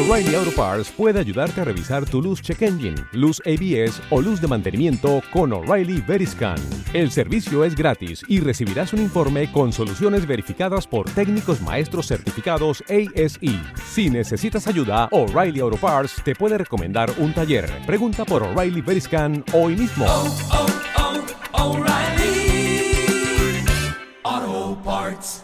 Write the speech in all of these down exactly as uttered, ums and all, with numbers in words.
O'Reilly Auto Parts puede ayudarte a revisar tu luz check engine, luz A B S o luz de mantenimiento con O'Reilly Veriscan. El servicio es gratis y recibirás un informe con soluciones verificadas por técnicos maestros certificados A S E. Si necesitas ayuda, O'Reilly Auto Parts te puede recomendar un taller. Pregunta por O'Reilly Veriscan hoy mismo. Oh, oh, oh, O'Reilly Auto Parts.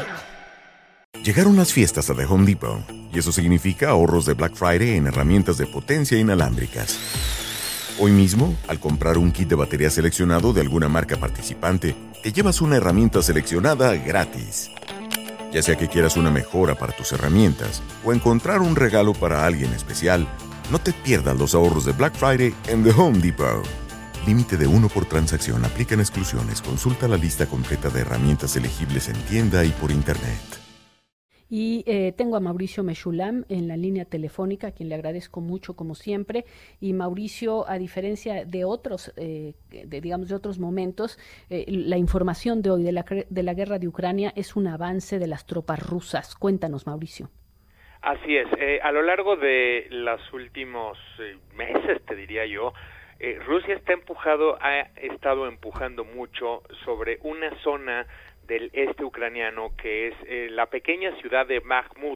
Llegaron las fiestas a The Home Depot, y eso significa ahorros de Black Friday en herramientas de potencia inalámbricas. Hoy mismo, al comprar un kit de batería seleccionado de alguna marca participante, te llevas una herramienta seleccionada gratis. Ya sea que quieras una mejora para tus herramientas o encontrar un regalo para alguien especial, no te pierdas los ahorros de Black Friday en The Home Depot. Límite de uno por transacción. Aplican exclusiones. Consulta la lista completa de herramientas elegibles en tienda y por internet. Y eh, tengo a Mauricio Mechulam en la línea telefónica, a quien le agradezco mucho como siempre. Y Mauricio, a diferencia de otros, eh, de, digamos de otros momentos, eh, la información de hoy de la, de la guerra de Ucrania es un avance de las tropas rusas. Cuéntanos, Mauricio. Así es. Eh, a lo largo de los últimos eh, meses, te diría yo, eh, Rusia está empujado, ha estado empujando mucho sobre una zona del este ucraniano, que es eh, la pequeña ciudad de Bakhmut.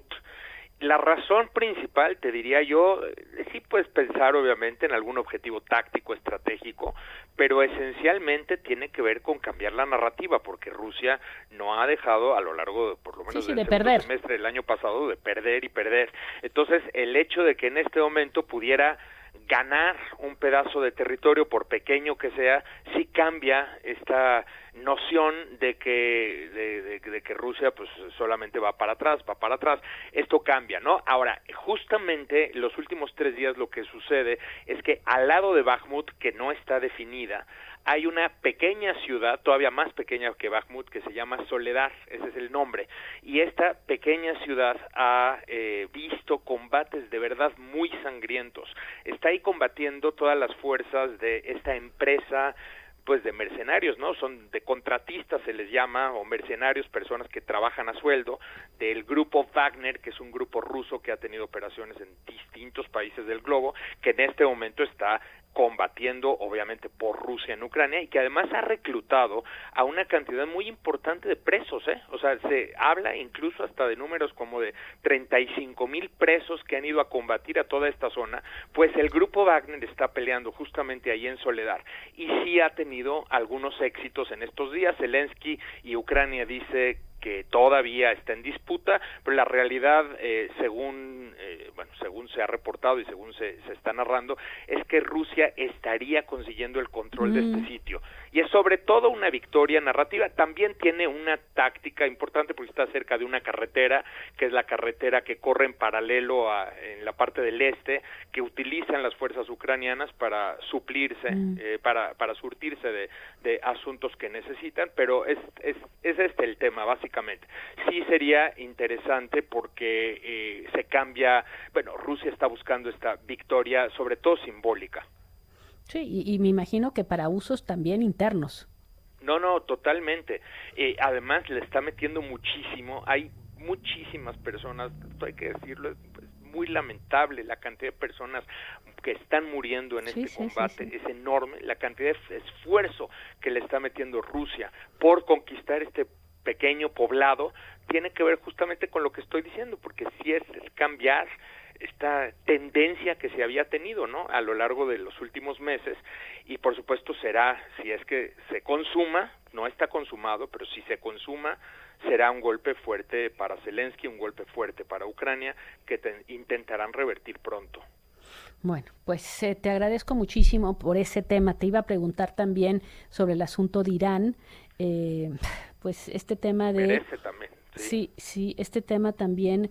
La razón principal, te diría yo, eh, sí puedes pensar obviamente en algún objetivo táctico, estratégico, pero esencialmente tiene que ver con cambiar la narrativa, porque Rusia no ha dejado a lo largo de, por lo menos sí, sí, del de segundo perder. semestre del año pasado, de perder y perder. Entonces, el hecho de que en este momento pudiera ganar un pedazo de territorio, por pequeño que sea, sí cambia esta noción de que de, de, de que Rusia pues solamente va para atrás, va para atrás. Esto cambia, ¿no? Ahora, justamente los últimos tres días lo que sucede es que al lado de Bakhmut, que no está definida, hay una pequeña ciudad, todavía más pequeña que Bakhmut, que se llama Soledar, ese es el nombre, y esta pequeña ciudad ha eh, visto combates de verdad muy sangrientos. Está ahí combatiendo todas las fuerzas de esta empresa, pues de mercenarios, ¿no? Son de contratistas, se les llama, o mercenarios, personas que trabajan a sueldo, del grupo Wagner, que es un grupo ruso que ha tenido operaciones en distintos países del globo, que en este momento está combatiendo obviamente por Rusia en Ucrania, y que además ha reclutado a una cantidad muy importante de presos, ¿eh? O sea, se habla incluso hasta de números como de treinta y cinco mil presos que han ido a combatir a toda esta zona. Pues el grupo Wagner está peleando justamente ahí en Soledar, y sí ha tenido algunos éxitos en estos días. Zelensky y Ucrania dice que todavía está en disputa, pero la realidad, eh, según eh, bueno, según se ha reportado y según se, se está narrando, es que Rusia estaría consiguiendo el control mm. de este sitio. Y es sobre todo una victoria narrativa. También tiene una táctica importante porque está cerca de una carretera, que es la carretera que corre en paralelo a, en la parte del este, que utilizan las fuerzas ucranianas para suplirse, mm. eh, para, para surtirse de, de asuntos que necesitan, pero es, es, es este el tema, básicamente. Sí sería interesante porque eh, se cambia, bueno, Rusia está buscando esta victoria, sobre todo simbólica. Sí, y, y me imagino que para usos también internos. No, no, totalmente. Eh, además, le está metiendo muchísimo. Hay muchísimas personas, hay que decirlo, es pues, muy lamentable la cantidad de personas que están muriendo en sí, este sí, combate. Sí, sí. Es enorme la cantidad de esfuerzo que le está metiendo Rusia por conquistar este pequeño poblado. Tiene que ver justamente con lo que estoy diciendo, porque si es el cambiar esta tendencia que se había tenido, ¿no?, a lo largo de los últimos meses, y por supuesto será, si es que se consuma, no está consumado, pero si se consuma, será un golpe fuerte para Zelensky, un golpe fuerte para Ucrania, que te, intentarán revertir pronto. Bueno, pues eh, te agradezco muchísimo por ese tema. Te iba a preguntar también sobre el asunto de Irán, eh, pues este tema de... Merece también. Sí, sí, este tema también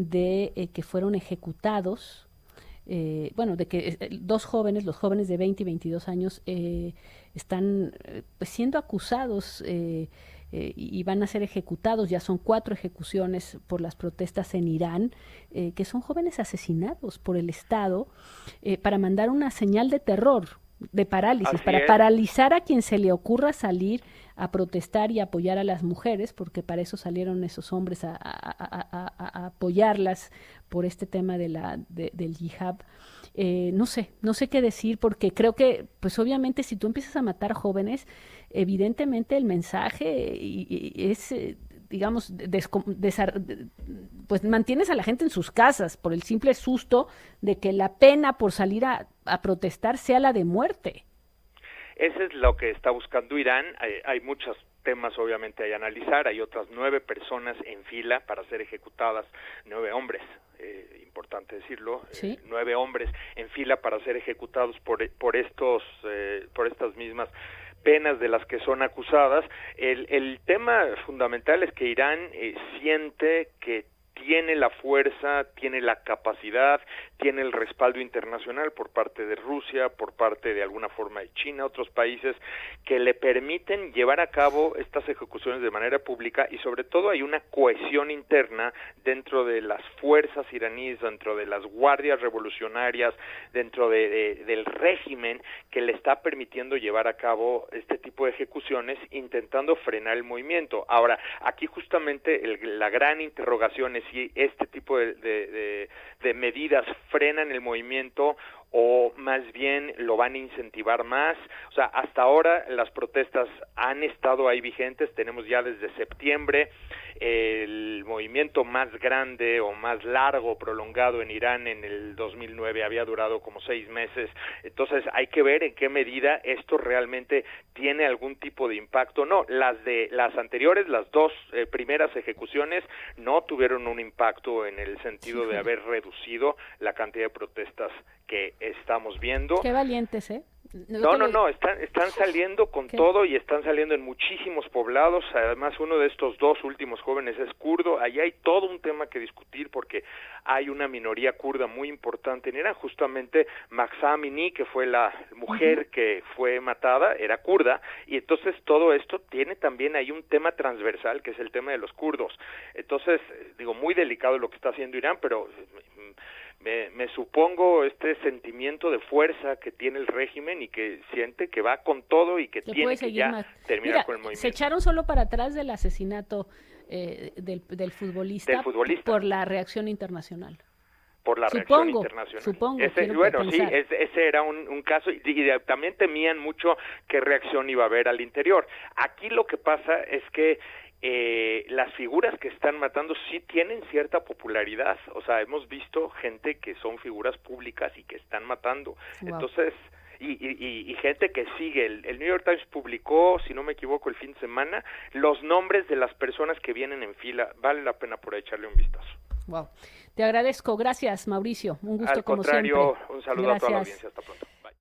de eh, que fueron ejecutados, eh, bueno, de que eh, dos jóvenes, los jóvenes de veinte y veintidós años, eh, están eh, pues siendo acusados eh, eh, y van a ser ejecutados. Ya son cuatro ejecuciones por las protestas en Irán, eh, que son jóvenes asesinados por el Estado eh, para mandar una señal de terror, de parálisis, Así para es. paralizar a quien se le ocurra salir a protestar y apoyar a las mujeres, porque para eso salieron esos hombres a, a, a, a, a apoyarlas por este tema de la de, del yihad. Eh, no sé, no sé qué decir, porque creo que, pues obviamente, si tú empiezas a matar jóvenes, evidentemente el mensaje y, y es, eh, digamos, descom- desar- pues mantienes a la gente en sus casas por el simple susto de que la pena por salir a, a protestar sea la de muerte. Eso es lo que está buscando Irán. Hay, hay muchos temas obviamente a analizar. Hay otras nueve personas en fila para ser ejecutadas, nueve hombres, eh, importante decirlo, ¿Sí? eh, nueve hombres en fila para ser ejecutados por por estos eh, por estas mismas penas de las que son acusadas. El, el tema fundamental es que Irán eh, siente que tiene la fuerza, tiene la capacidad, tiene el respaldo internacional por parte de Rusia, por parte de alguna forma de China, otros países que le permiten llevar a cabo estas ejecuciones de manera pública, y sobre todo hay una cohesión interna dentro de las fuerzas iraníes, dentro de las guardias revolucionarias, dentro de, de, del régimen, que le está permitiendo llevar a cabo este tipo de ejecuciones, intentando frenar el movimiento. Ahora, aquí justamente el, la gran interrogación es si este tipo de, de, de, de medidas frenan el movimiento o más bien lo van a incentivar más. O sea, hasta ahora las protestas han estado ahí vigentes, tenemos ya desde septiembre el movimiento más grande o más largo, prolongado en Irán en el dos mil nueve, había durado como seis meses, entonces hay que ver en qué medida esto realmente tiene algún tipo de impacto. No, las de las anteriores, las dos eh, primeras ejecuciones no tuvieron un impacto en el sentido de haber reducido la cantidad de protestas que estamos viendo. Qué valientes, ¿eh? No, no, no, están, están saliendo con ¿Qué? todo y están saliendo en muchísimos poblados. Además, uno de estos dos últimos jóvenes es kurdo. Allí hay todo un tema que discutir porque hay una minoría kurda muy importante en Irán. Justamente Mahsa Amini, que fue la mujer uh-huh. que fue matada, era kurda, y entonces todo esto tiene también ahí un tema transversal, que es el tema de los kurdos. Entonces, digo, muy delicado lo que está haciendo Irán, pero Me, me supongo este sentimiento de fuerza que tiene el régimen y que siente que va con todo y que, que tiene que ya más. terminar Mira, con el movimiento. Se echaron solo para atrás del asesinato eh, del, del, futbolista del futbolista por la reacción internacional. Por la supongo, reacción internacional. Supongo, ese, bueno, sí, ese, ese era un, un caso y, y también temían mucho qué reacción iba a haber al interior. Aquí lo que pasa es que Eh, las figuras que están matando sí tienen cierta popularidad, o sea, hemos visto gente que son figuras públicas y que están matando, wow. entonces, y, y, y gente que sigue, el, el New York Times publicó, si no me equivoco, el fin de semana, los nombres de las personas que vienen en fila, vale la pena por echarle un vistazo. Wow, te agradezco, gracias Mauricio, un gusto Al como contrario, siempre. Un saludo gracias. a toda la audiencia, hasta pronto.